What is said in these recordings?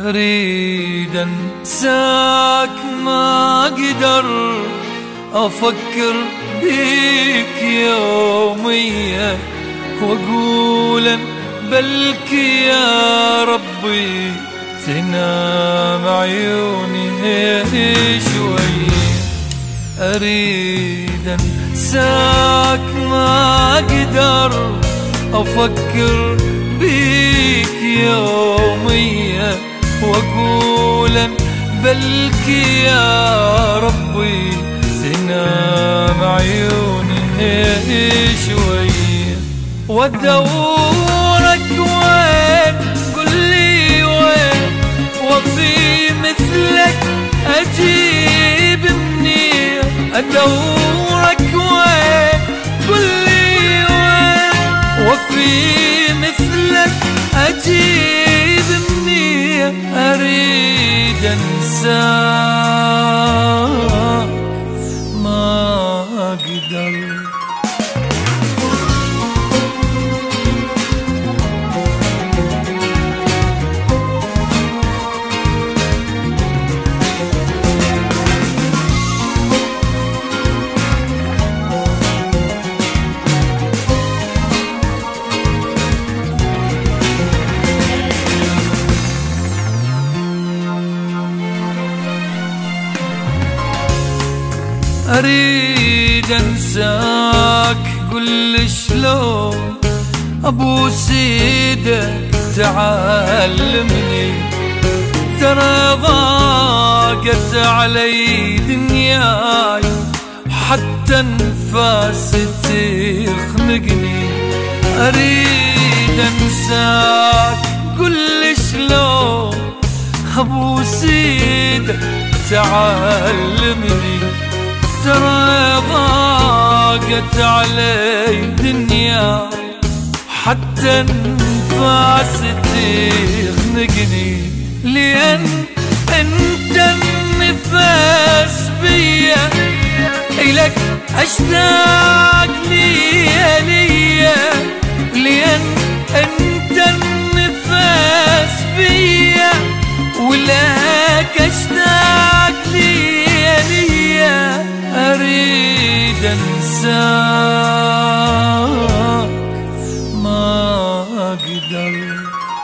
أريد أنساك ما أقدر أفكر بيك يوميا وأقول بلكي يا ربي تنام عيوني شوية. أريد أنساك ما أقدر أفكر بيك يوميا وأقول بلكي يا ربي تنام عيوني شوية. وأدورك وين قلي وين وفي مثلك أجيب منين. أدورك وين قلي وين وفي مثلك أجيب منين. أريد أنساك ما أقدر. أريد أنساك قل شلون أبوس ايدك تعلمني. ترى ضاقت علي دنياي حتى انفاسي تخنقني. أريد أنساك قل شلون أبوس ايدك تعلمني. ترى ضاقت علي دنيا حتى انفاسي تخنقني. لأن انت النفس بيا إلك أشتاق ليا. لأن انت النفس بيا ولك أشتاق ليا. أريد أنساك ما أقدر.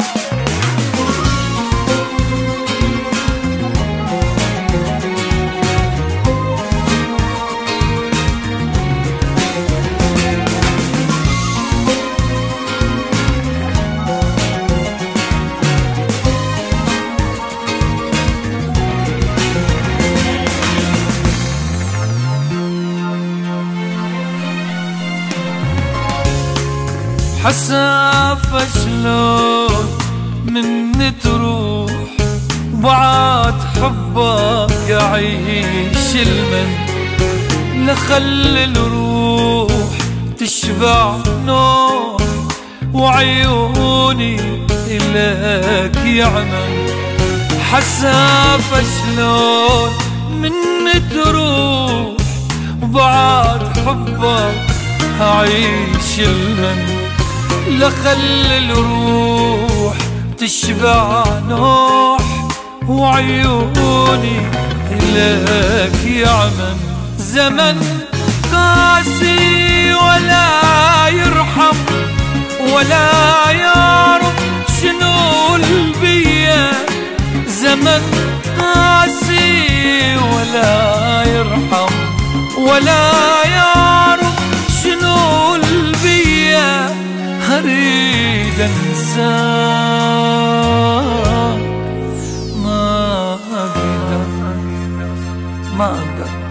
حسافة شلون مني تروح وبعد حبك أعيش المن. لخلي الروح تشبع نور وعيوني إليك يعمل. حسافة شلون مني تروح وبعد حبك أعيش المن. لخلي الروح تشبع نوح وعيوني إليك يعمل. زمن قاسي ولا يرحم ولا يعرف شنو البيا. زمن قاسي ولا يرحم ولا يعرف شنو البيا. أريد أنساك ما أقدر ما أقدر.